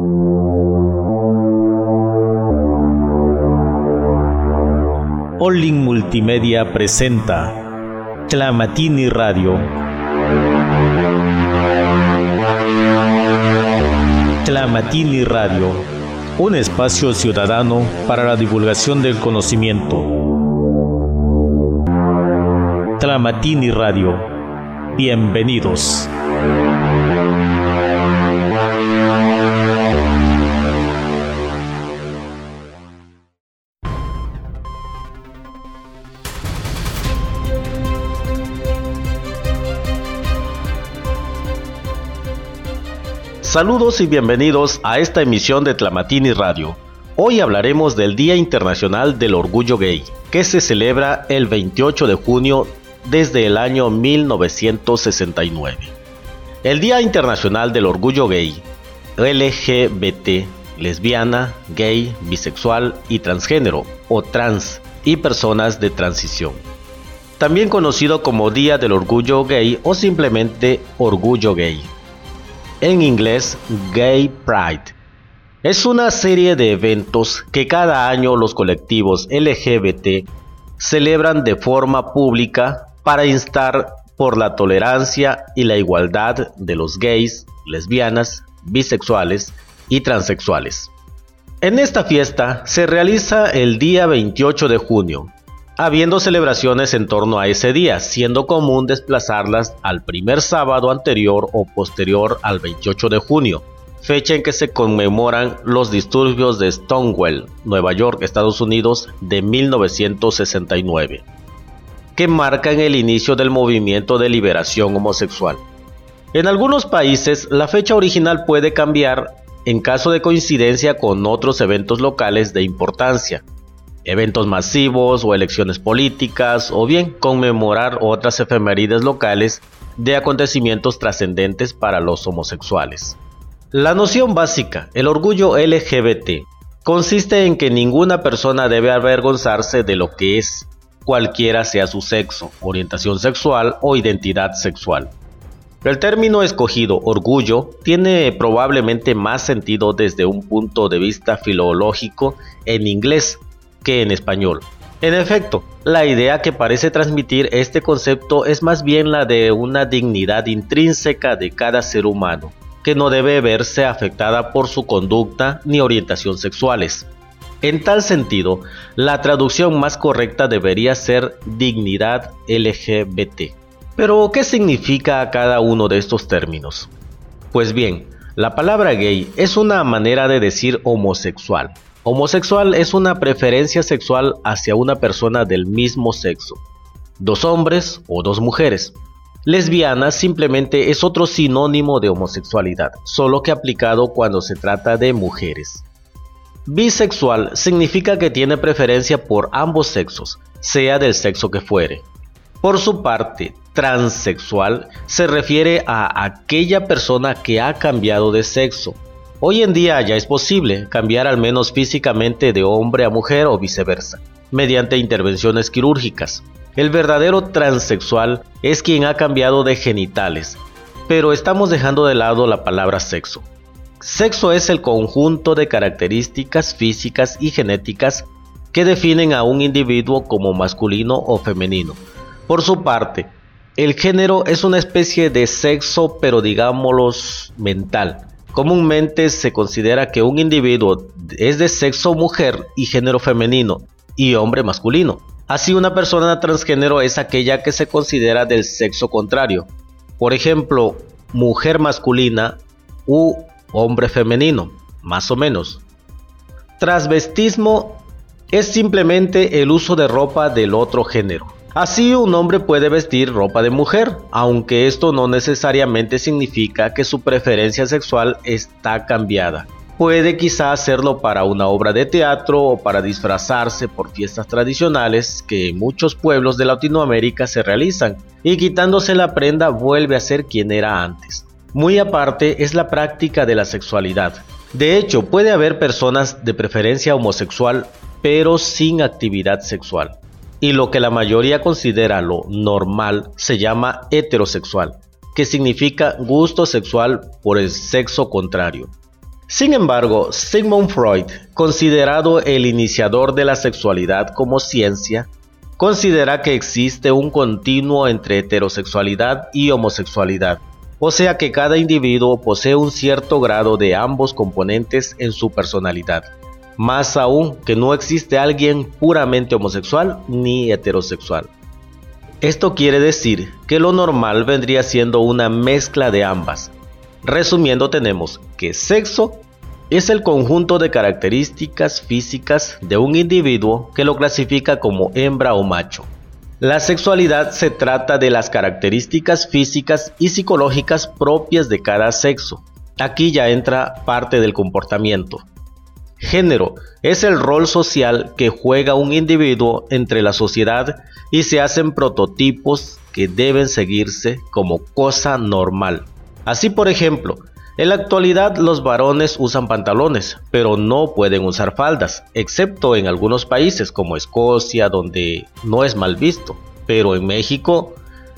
Olin Multimedia presenta Tlamatini Radio. Tlamatini Radio, un espacio ciudadano para la divulgación del conocimiento. Tlamatini Radio, bienvenidos. Saludos y bienvenidos a esta emisión de Tlamatini Radio. Hoy hablaremos del Día Internacional del Orgullo Gay, que se celebra el 28 de junio desde el año 1969. El Día Internacional del Orgullo Gay, LGBT, lesbiana, gay, bisexual y transgénero, o trans, y personas de transición. También conocido como Día del Orgullo Gay o simplemente Orgullo Gay. En inglés, Gay Pride. Es una serie de eventos que cada año los colectivos LGBT celebran de forma pública para instar por la tolerancia y la igualdad de los gays, lesbianas, bisexuales y transexuales. En esta fiesta se realiza el día 28 de junio, habiendo celebraciones en torno a ese día, siendo común desplazarlas al primer sábado anterior o posterior al 28 de junio, fecha en que se conmemoran los disturbios de Stonewall, Nueva York, Estados Unidos, de 1969, que marcan el inicio del movimiento de liberación homosexual. En algunos países, la fecha original puede cambiar en caso de coincidencia con otros eventos locales de importancia, eventos masivos o elecciones políticas, o bien conmemorar otras efemérides locales de acontecimientos trascendentes para los homosexuales. La noción básica, el orgullo LGBT, consiste en que ninguna persona debe avergonzarse de lo que es, cualquiera sea su sexo, orientación sexual o identidad sexual. El término escogido, orgullo, tiene probablemente más sentido desde un punto de vista filológico en inglés que en español. En efecto, la idea que parece transmitir este concepto es más bien la de una dignidad intrínseca de cada ser humano, que no debe verse afectada por su conducta ni orientación sexuales. En tal sentido, la traducción más correcta debería ser dignidad LGBT. Pero, ¿qué significa cada uno de estos términos? Pues bien, la palabra gay es una manera de decir homosexual. Homosexual es una preferencia sexual hacia una persona del mismo sexo, dos hombres o dos mujeres. Lesbiana simplemente es otro sinónimo de homosexualidad, solo que aplicado cuando se trata de mujeres. Bisexual significa que tiene preferencia por ambos sexos, sea del sexo que fuere. Por su parte, transexual se refiere a aquella persona que ha cambiado de sexo. Hoy en día ya es posible cambiar al menos físicamente de hombre a mujer o viceversa, mediante intervenciones quirúrgicas. El verdadero transexual es quien ha cambiado de genitales, pero estamos dejando de lado la palabra sexo. Sexo es el conjunto de características físicas y genéticas que definen a un individuo como masculino o femenino. Por su parte, el género es una especie de sexo, pero digámoslo mental. Comúnmente se considera que un individuo es de sexo mujer y género femenino y hombre masculino. Así, una persona transgénero es aquella que se considera del sexo contrario. Por ejemplo, mujer masculina u hombre femenino, más o menos. Transvestismo es simplemente el uso de ropa del otro género. Así, un hombre puede vestir ropa de mujer, aunque esto no necesariamente significa que su preferencia sexual está cambiada. Puede quizá hacerlo para una obra de teatro o para disfrazarse por fiestas tradicionales que en muchos pueblos de Latinoamérica se realizan, y quitándose la prenda vuelve a ser quien era antes. Muy aparte es la práctica de la sexualidad. De hecho, puede haber personas de preferencia homosexual pero sin actividad sexual. Y lo que la mayoría considera lo normal se llama heterosexual, que significa gusto sexual por el sexo contrario. Sin embargo, Sigmund Freud, considerado el iniciador de la sexualidad como ciencia, considera que existe un continuo entre heterosexualidad y homosexualidad, o sea que cada individuo posee un cierto grado de ambos componentes en su personalidad. Más aún que no existe alguien puramente homosexual ni heterosexual. Esto quiere decir que lo normal vendría siendo una mezcla de ambas. Resumiendo, tenemos que sexo es el conjunto de características físicas de un individuo que lo clasifica como hembra o macho. La sexualidad se trata de las características físicas y psicológicas propias de cada sexo. Aquí ya entra parte del comportamiento. Género es el rol social que juega un individuo entre la sociedad y se hacen prototipos que deben seguirse como cosa normal. Así, por ejemplo, en la actualidad los varones usan pantalones, pero no pueden usar faldas, excepto en algunos países como Escocia, donde no es mal visto. Pero en México,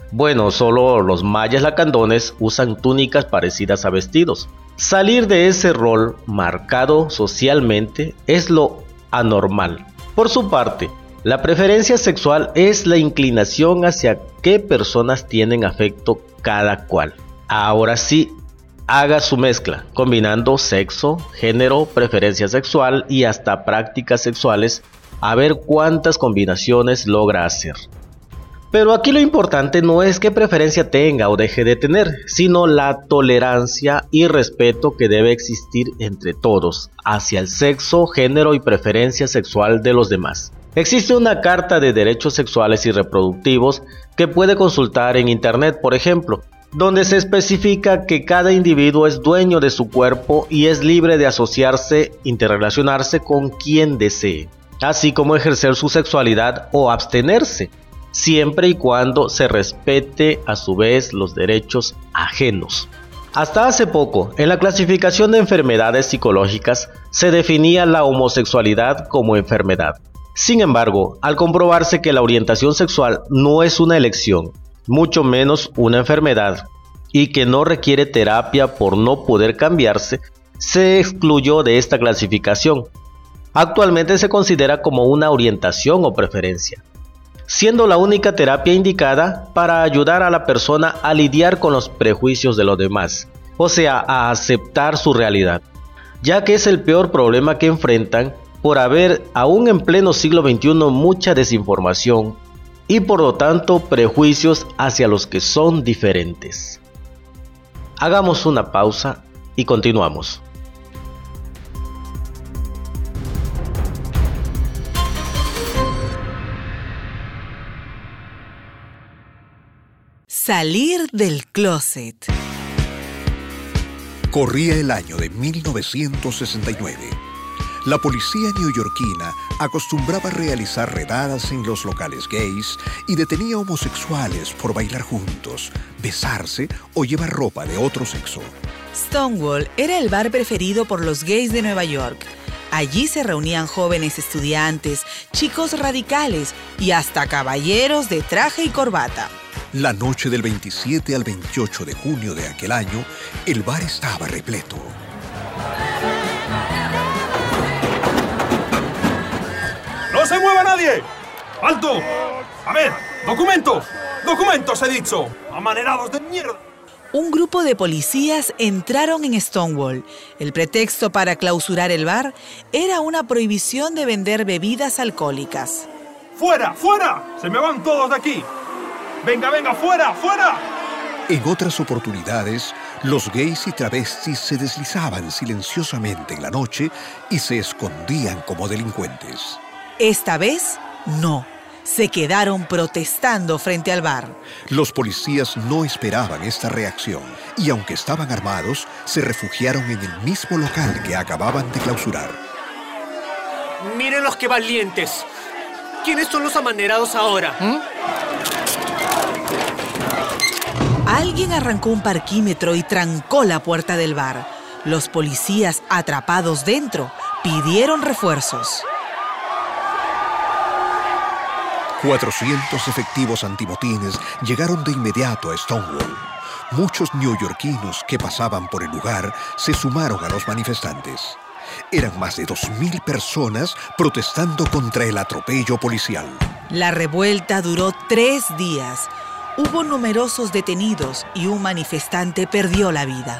solo los mayas lacandones usan túnicas parecidas a vestidos. Salir de ese rol marcado socialmente es lo anormal. Por su parte, la preferencia sexual es la inclinación hacia qué personas tienen afecto cada cual. Ahora sí, haga su mezcla, combinando sexo, género, preferencia sexual y hasta prácticas sexuales, a ver cuántas combinaciones logra hacer. Pero aquí lo importante no es qué preferencia tenga o deje de tener, sino la tolerancia y respeto que debe existir entre todos hacia el sexo, género y preferencia sexual de los demás. Existe una Carta de Derechos Sexuales y Reproductivos que puede consultar en internet, por ejemplo, donde se especifica que cada individuo es dueño de su cuerpo y es libre de asociarse, interrelacionarse con quien desee, así como ejercer su sexualidad o abstenerse, siempre y cuando se respete a su vez los derechos ajenos. Hasta hace poco, en la clasificación de enfermedades psicológicas, se definía la homosexualidad como enfermedad. Sin embargo, al comprobarse que la orientación sexual no es una elección, mucho menos una enfermedad, y que no requiere terapia por no poder cambiarse, se excluyó de esta clasificación. Actualmente se considera como una orientación o preferencia, siendo la única terapia indicada para ayudar a la persona a lidiar con los prejuicios de los demás, o sea, a aceptar su realidad, ya que es el peor problema que enfrentan por haber, aún en pleno siglo XXI, mucha desinformación y por lo tanto prejuicios hacia los que son diferentes. Hagamos una pausa y continuamos. Salir del closet. Corría el año de 1969. La policía neoyorquina acostumbraba a realizar redadas en los locales gays y detenía homosexuales por bailar juntos, besarse o llevar ropa de otro sexo. Stonewall era el bar preferido por los gays de Nueva York. Allí se reunían jóvenes estudiantes, chicos radicales y hasta caballeros de traje y corbata. La noche del 27 al 28 de junio de aquel año, el bar estaba repleto. ¡No se mueva nadie! ¡Alto! A ver, ¡documentos! ¡Documentos, he dicho! ¡Amanerados de mierda! Un grupo de policías entraron en Stonewall. El pretexto para clausurar el bar era una prohibición de vender bebidas alcohólicas. ¡Fuera! ¡Fuera! ¡Se me van todos de aquí! ¡Venga, venga! ¡Fuera! ¡Fuera! En otras oportunidades, los gays y travestis se deslizaban silenciosamente en la noche y se escondían como delincuentes. Esta vez, no. Se quedaron protestando frente al bar. Los policías no esperaban esta reacción y, aunque estaban armados, se refugiaron en el mismo local que acababan de clausurar. ¡Miren los que valientes! ¿Quiénes son los amanerados ahora? Alguien arrancó un parquímetro y trancó la puerta del bar. Los policías, atrapados dentro, pidieron refuerzos. 400 efectivos antimotines llegaron de inmediato a Stonewall. Muchos neoyorquinos que pasaban por el lugar se sumaron a los manifestantes. Eran más de 2.000 personas protestando contra el atropello policial. La revuelta duró 3 días. Hubo numerosos detenidos y un manifestante perdió la vida.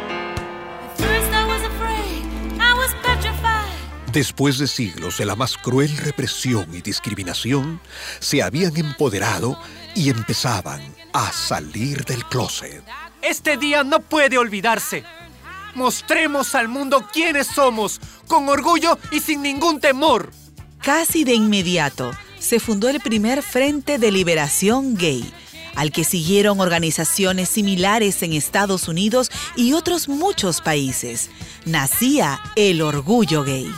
Después de siglos de la más cruel represión y discriminación, se habían empoderado y empezaban a salir del closet. Este día no puede olvidarse. Mostremos al mundo quiénes somos, con orgullo y sin ningún temor. Casi de inmediato se fundó el primer Frente de Liberación Gay, al que siguieron organizaciones similares en Estados Unidos y otros muchos países. Nacía el orgullo gay.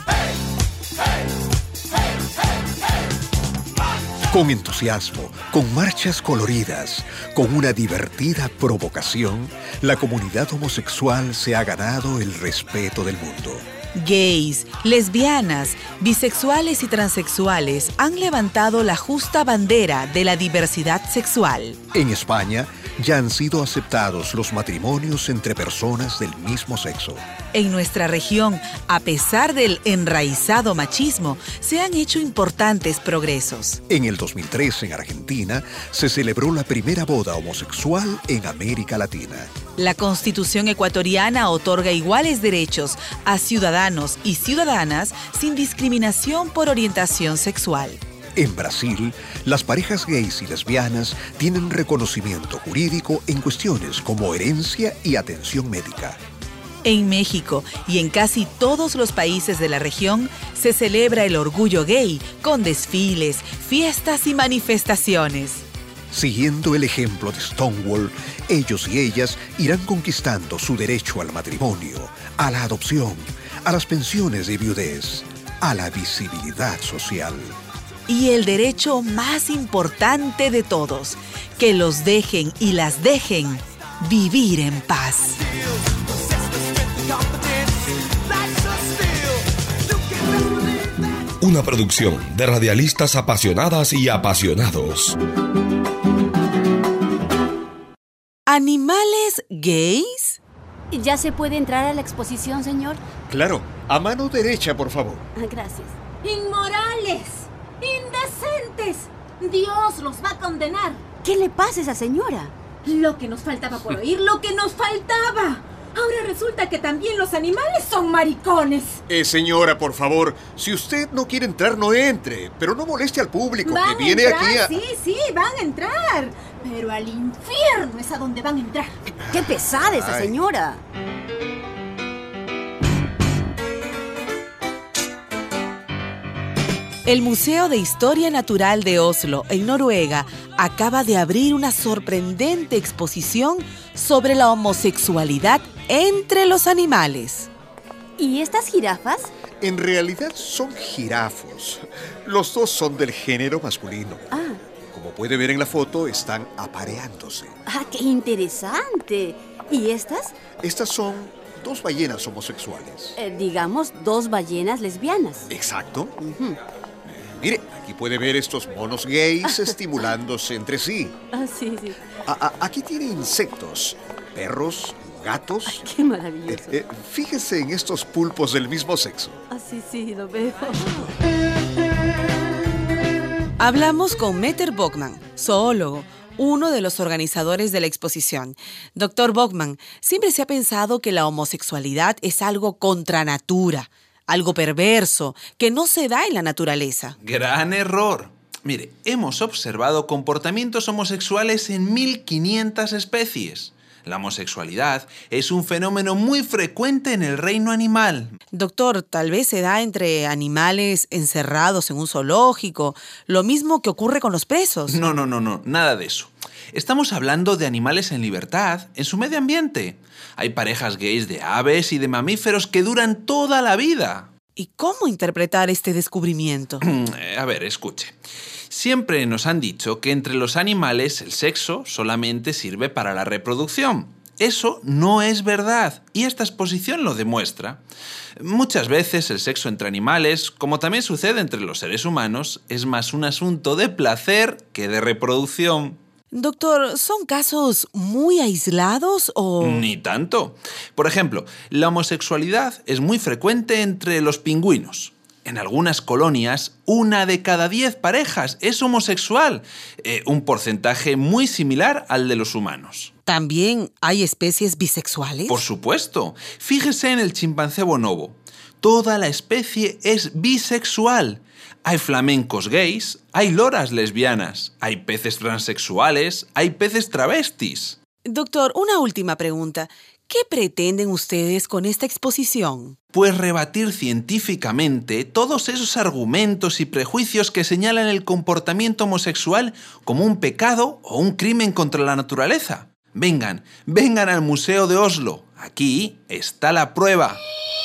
Con entusiasmo, con marchas coloridas, con una divertida provocación, la comunidad homosexual se ha ganado el respeto del mundo. Gays, lesbianas, bisexuales y transexuales han levantado la justa bandera de la diversidad sexual. En España ya han sido aceptados los matrimonios entre personas del mismo sexo. En nuestra región, a pesar del enraizado machismo, se han hecho importantes progresos. En el 2003, en Argentina, se celebró la primera boda homosexual en América Latina. La Constitución ecuatoriana otorga iguales derechos a ciudadanos y ciudadanas sin discriminación por orientación sexual. En Brasil, las parejas gays y lesbianas tienen reconocimiento jurídico en cuestiones como herencia y atención médica. En México y en casi todos los países de la región se celebra el orgullo gay con desfiles, fiestas y manifestaciones. Siguiendo el ejemplo de Stonewall, ellos y ellas irán conquistando su derecho al matrimonio, a la adopción, a las pensiones de viudez, a la visibilidad social. Y el derecho más importante de todos, que los dejen y las dejen vivir en paz. Una producción de radialistas apasionadas y apasionados. ¿Animales gays? ¿Ya se puede entrar a la exposición, señor? Claro, a mano derecha, por favor. Gracias. ¡Inmorales! ¡Indecentes! ¡Dios los va a condenar! ¿Qué le pasa a esa señora? Lo que nos faltaba por oír, lo que nos faltaba. Ahora resulta que también los animales son maricones. Señora, por favor, si usted no quiere entrar, no entre. Pero no moleste al público Van que viene a entrar, aquí a... Sí, van a entrar. Pero al infierno es a donde van a entrar. ¡Qué pesada esa señora! El Museo de Historia Natural de Oslo, en Noruega, acaba de abrir una sorprendente exposición sobre la homosexualidad entre los animales. ¿Y estas jirafas? En realidad son jirafos. Los dos son del género masculino. Como puede ver en la foto, están apareándose. ¡Qué interesante! ¿Y estas? Estas son 2 ballenas homosexuales. Digamos, 2 ballenas lesbianas. Exacto. Mire, aquí puede ver estos monos gays estimulándose entre sí. Sí. Aquí tiene insectos, perros, gatos. Ay, ¡qué maravilloso! Fíjese en estos pulpos del mismo sexo. Sí, lo veo. Hablamos con Meter Bogman, zoólogo, uno de los organizadores de la exposición. Doctor Bogman, siempre se ha pensado que la homosexualidad es algo contra natura, algo perverso, que no se da en la naturaleza. Gran error. Mire, hemos observado comportamientos homosexuales en 1500 especies. La homosexualidad es un fenómeno muy frecuente en el reino animal. Doctor, tal vez se da entre animales encerrados en un zoológico, lo mismo que ocurre con los presos. No, nada de eso. Estamos hablando de animales en libertad, en su medio ambiente. Hay parejas gays de aves y de mamíferos que duran toda la vida. ¿Y cómo interpretar este descubrimiento? A ver, escuche. Siempre nos han dicho que entre los animales el sexo solamente sirve para la reproducción. Eso no es verdad, y esta exposición lo demuestra. Muchas veces el sexo entre animales, como también sucede entre los seres humanos, es más un asunto de placer que de reproducción. Doctor, ¿son casos muy aislados o...? Ni tanto. Por ejemplo, la homosexualidad es muy frecuente entre los pingüinos. En algunas colonias, 1 de cada 10 parejas es homosexual, un porcentaje muy similar al de los humanos. ¿También hay especies bisexuales? Por supuesto. Fíjese en el chimpancé bonobo. Toda la especie es bisexual. Hay flamencos gays, hay loras lesbianas, hay peces transexuales, hay peces travestis. Doctor, una última pregunta. ¿Qué pretenden ustedes con esta exposición? Pues rebatir científicamente todos esos argumentos y prejuicios que señalan el comportamiento homosexual como un pecado o un crimen contra la naturaleza. Vengan al Museo de Oslo. Aquí está la prueba.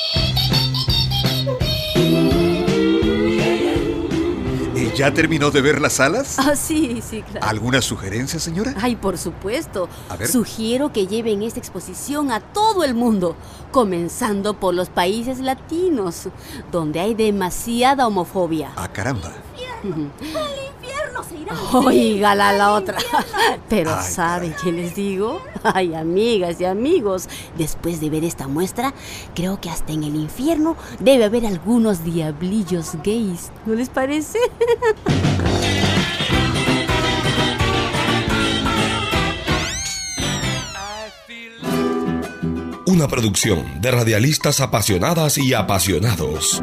¿Ya terminó de ver las salas? Sí, claro. ¿Alguna sugerencia, señora? Ay, por supuesto. A ver. Sugiero que lleven esta exposición a todo el mundo, comenzando por los países latinos, donde hay demasiada homofobia. Ah, caramba. ¡Al infierno se irá! Oígala la otra. Pero Ay, ¿saben qué les digo? Ay, amigas y amigos, después de ver esta muestra, creo que hasta en el infierno debe haber algunos diablillos gays. ¿No les parece? Una producción de radialistas apasionadas y apasionados.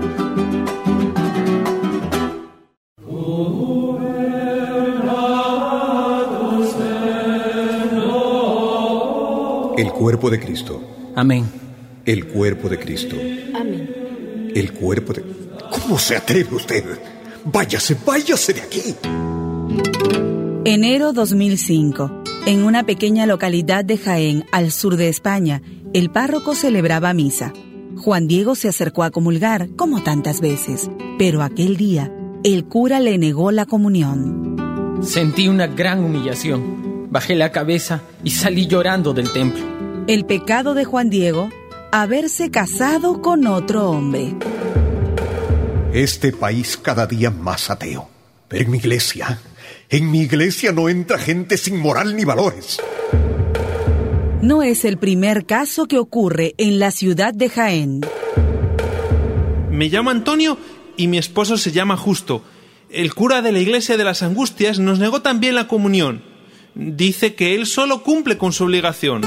El cuerpo de Cristo. Amén. El cuerpo de Cristo. Amén. El cuerpo de... ¿Cómo se atreve usted? Váyase de aquí. Enero 2005. En una pequeña localidad de Jaén, al sur de España, el párroco celebraba misa. Juan Diego se acercó a comulgar, como tantas veces, pero aquel día, el cura le negó la comunión. Sentí una gran humillación. Bajé la cabeza y salí llorando del templo. El pecado de Juan Diego, haberse casado con otro hombre. Este país cada día más ateo. Pero en mi iglesia no entra gente sin moral ni valores. No es el primer caso que ocurre en la ciudad de Jaén. Me llamo Antonio y mi esposo se llama Justo. El cura de la iglesia de las Angustias nos negó también la comunión. Dice que él solo cumple con su obligación.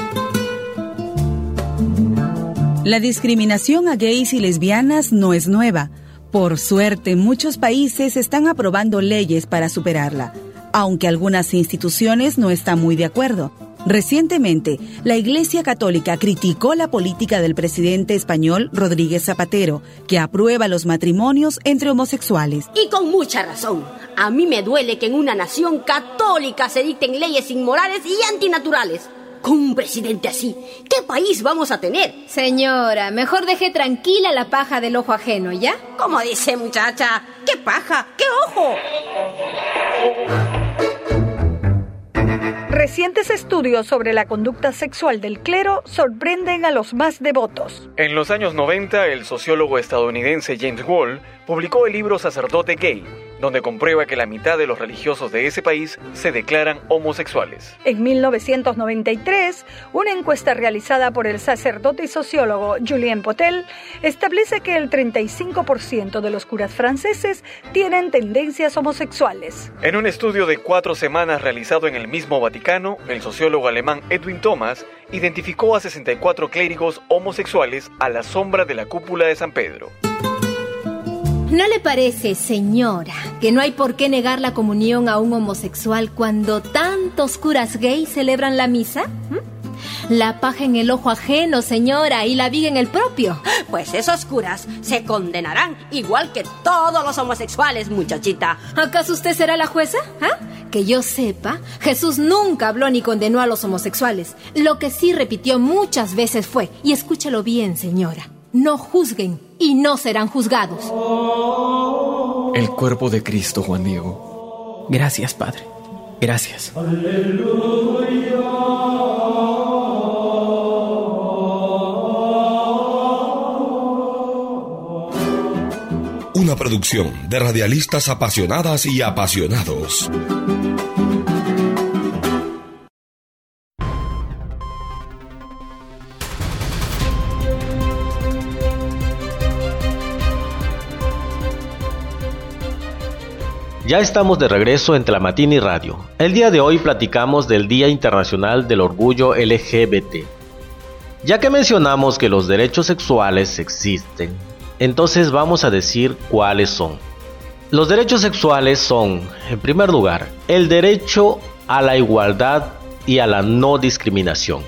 La discriminación a gays y lesbianas no es nueva. Por suerte, muchos países están aprobando leyes para superarla, aunque algunas instituciones no están muy de acuerdo. Recientemente, la Iglesia Católica criticó la política del presidente español Rodríguez Zapatero, que aprueba los matrimonios entre homosexuales. Y con mucha razón. A mí me duele que en una nación católica se dicten leyes inmorales y antinaturales. Con un presidente así, ¿qué país vamos a tener? Señora, mejor deje tranquila la paja del ojo ajeno, ¿ya? Como dice muchacha, ¿qué paja? ¿Qué ojo? Recientes estudios sobre la conducta sexual del clero sorprenden a los más devotos. En los años 90, el sociólogo estadounidense James Wall publicó el libro Sacerdote Gay, donde comprueba que la mitad de los religiosos de ese país se declaran homosexuales. En 1993, una encuesta realizada por el sacerdote y sociólogo Julien Potel establece que el 35% de los curas franceses tienen tendencias homosexuales. En un estudio de 4 semanas realizado en el mismo Vaticano, el sociólogo alemán Edwin Thomas identificó a 64 clérigos homosexuales a la sombra de la cúpula de San Pedro. ¿No le parece, señora, que no hay por qué negar la comunión a un homosexual cuando tantos curas gays celebran la misa? La paja en el ojo ajeno, señora, y la viga en el propio. Pues esos curas se condenarán igual que todos los homosexuales, muchachita. ¿Acaso usted será la jueza? Que yo sepa, Jesús nunca habló ni condenó a los homosexuales. Lo que sí repitió muchas veces fue, y escúchalo bien, señora, no juzguen y no serán juzgados. El cuerpo de Cristo, Juan Diego. Gracias, Padre. Gracias. Una producción de radialistas apasionadas y apasionados. Ya estamos de regreso en Tlamatini Radio. El día de hoy platicamos del Día Internacional del Orgullo LGBT. Ya que mencionamos que los derechos sexuales existen, entonces vamos a decir cuáles son. Los derechos sexuales son, en primer lugar, el derecho a la igualdad y a la no discriminación,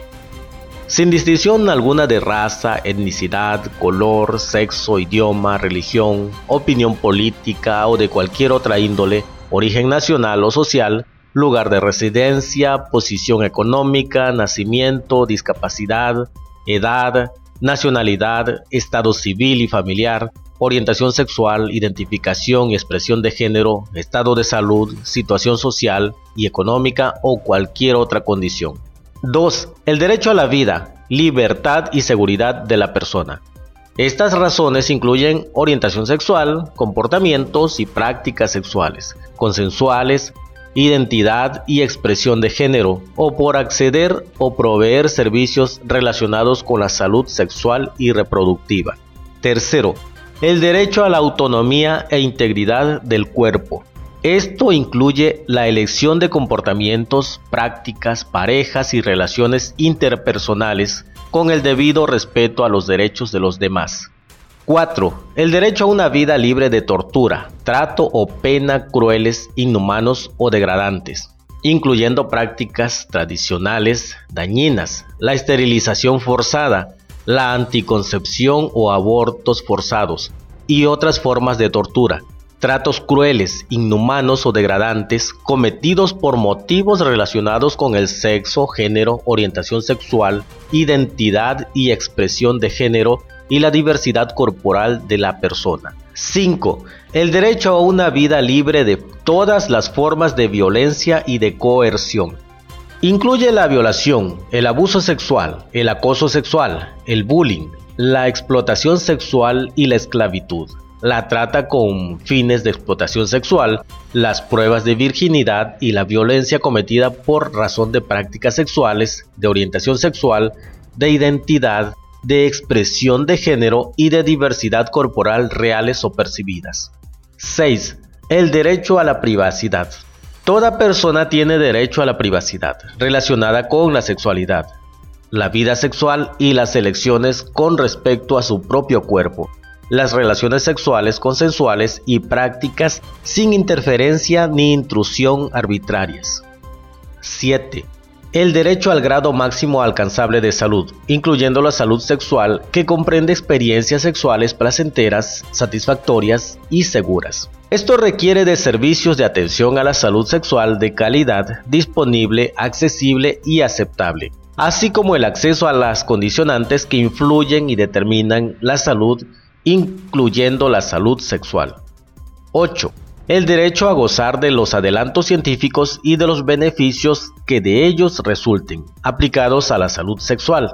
sin distinción alguna de raza, etnicidad, color, sexo, idioma, religión, opinión política o de cualquier otra índole, origen nacional o social, lugar de residencia, posición económica, nacimiento, discapacidad, edad, nacionalidad, estado civil y familiar, orientación sexual, identificación y expresión de género, estado de salud, situación social y económica o cualquier otra condición. 2. El derecho a la vida, libertad y seguridad de la persona. Estas razones incluyen orientación sexual, comportamientos y prácticas sexuales, consensuales, identidad y expresión de género, o por acceder o proveer servicios relacionados con la salud sexual y reproductiva. 3. El derecho a la autonomía e integridad del cuerpo. Esto incluye la elección de comportamientos, prácticas, parejas y relaciones interpersonales con el debido respeto a los derechos de los demás. 4. El derecho a una vida libre de tortura, trato o pena crueles, inhumanos o degradantes, incluyendo prácticas tradicionales dañinas, la esterilización forzada, la anticoncepción o abortos forzados y otras formas de tortura. Tratos crueles, inhumanos o degradantes cometidos por motivos relacionados con el sexo, género, orientación sexual, identidad y expresión de género y la diversidad corporal de la persona. 5. El derecho a una vida libre de todas las formas de violencia y de coerción. Incluye la violación, el abuso sexual, el acoso sexual, el bullying, la explotación sexual y la esclavitud, la trata con fines de explotación sexual, las pruebas de virginidad y la violencia cometida por razón de prácticas sexuales, de orientación sexual, de identidad, de expresión de género y de diversidad corporal reales o percibidas. 6. El derecho a la privacidad. Toda persona tiene derecho a la privacidad relacionada con la sexualidad, la vida sexual y las elecciones con respecto a su propio cuerpo, las relaciones sexuales consensuales y prácticas sin interferencia ni intrusión arbitrarias. 7. El derecho al grado máximo alcanzable de salud, incluyendo la salud sexual, que comprende experiencias sexuales placenteras, satisfactorias y seguras. Esto requiere de servicios de atención a la salud sexual de calidad, disponible, accesible y aceptable, así como el acceso a las condicionantes que influyen y determinan la salud, incluyendo la salud sexual. 8. El derecho a gozar de los adelantos científicos y de los beneficios que de ellos resulten, aplicados a la salud sexual.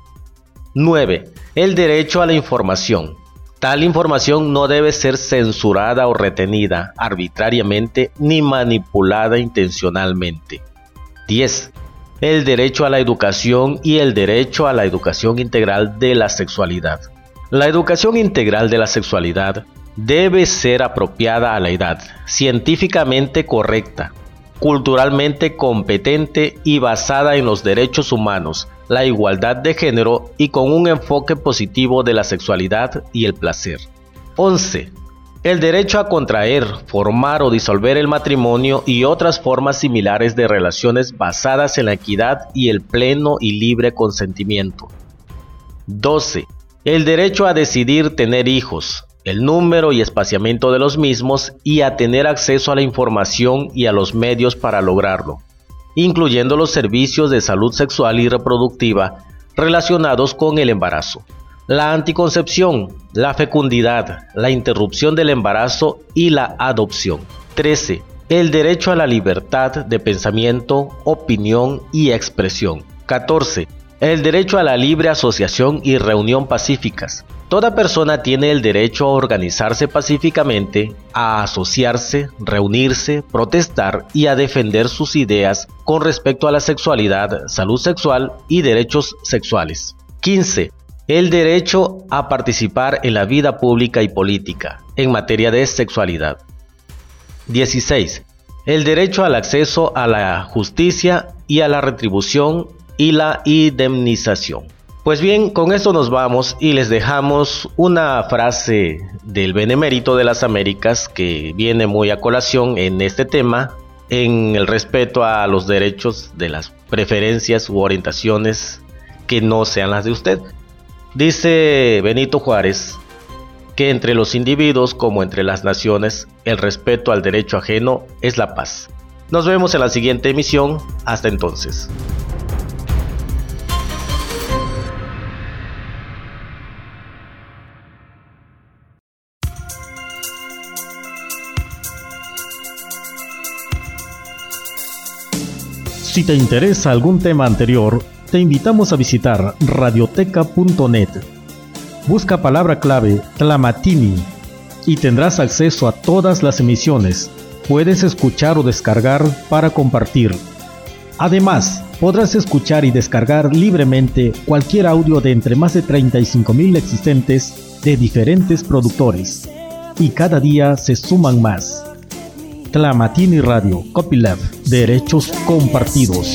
9. El derecho a la información. Tal información no debe ser censurada o retenida arbitrariamente ni manipulada intencionalmente. 10. El derecho a la educación y el derecho a la educación integral de la sexualidad. La educación integral de la sexualidad debe ser apropiada a la edad, científicamente correcta, culturalmente competente y basada en los derechos humanos, la igualdad de género y con un enfoque positivo de la sexualidad y el placer. 11. El derecho a contraer, formar o disolver el matrimonio y otras formas similares de relaciones basadas en la equidad y el pleno y libre consentimiento. 12. El derecho a decidir tener hijos, el número y espaciamiento de los mismos y a tener acceso a la información y a los medios para lograrlo, incluyendo los servicios de salud sexual y reproductiva relacionados con el embarazo, la anticoncepción, la fecundidad, la interrupción del embarazo y la adopción. 13. El derecho a la libertad de pensamiento, opinión y expresión. 14. El derecho a la libre asociación y reunión pacíficas. Toda persona tiene el derecho a organizarse pacíficamente, a asociarse, reunirse, protestar y a defender sus ideas con respecto a la sexualidad, salud sexual y derechos sexuales. 15. El derecho a participar en la vida pública y política en materia de sexualidad. 16. El derecho al acceso a la justicia y a la retribución y la indemnización. Pues bien, con esto nos vamos y les dejamos una frase del Benemérito de las Américas que viene muy a colación en este tema, en el respeto a los derechos de las preferencias u orientaciones que no sean las de usted. Dice Benito Juárez que entre los individuos como entre las naciones, el respeto al derecho ajeno es la paz. Nos vemos en la siguiente emisión. Hasta entonces. Si te interesa algún tema anterior, te invitamos a visitar radioteca.net. Busca palabra clave Tlamatini y tendrás acceso a todas las emisiones. Puedes escuchar o descargar para compartir. Además, podrás escuchar y descargar libremente cualquier audio de entre más de 35,000 existentes de diferentes productores. Y cada día se suman más. Tlamatini Radio, Copylab, derechos compartidos.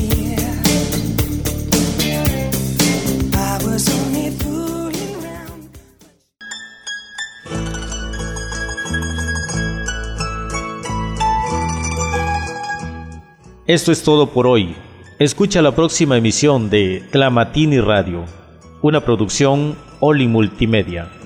Esto es todo por hoy. Escucha la próxima emisión de Tlamatini Radio, una producción Oli Multimedia.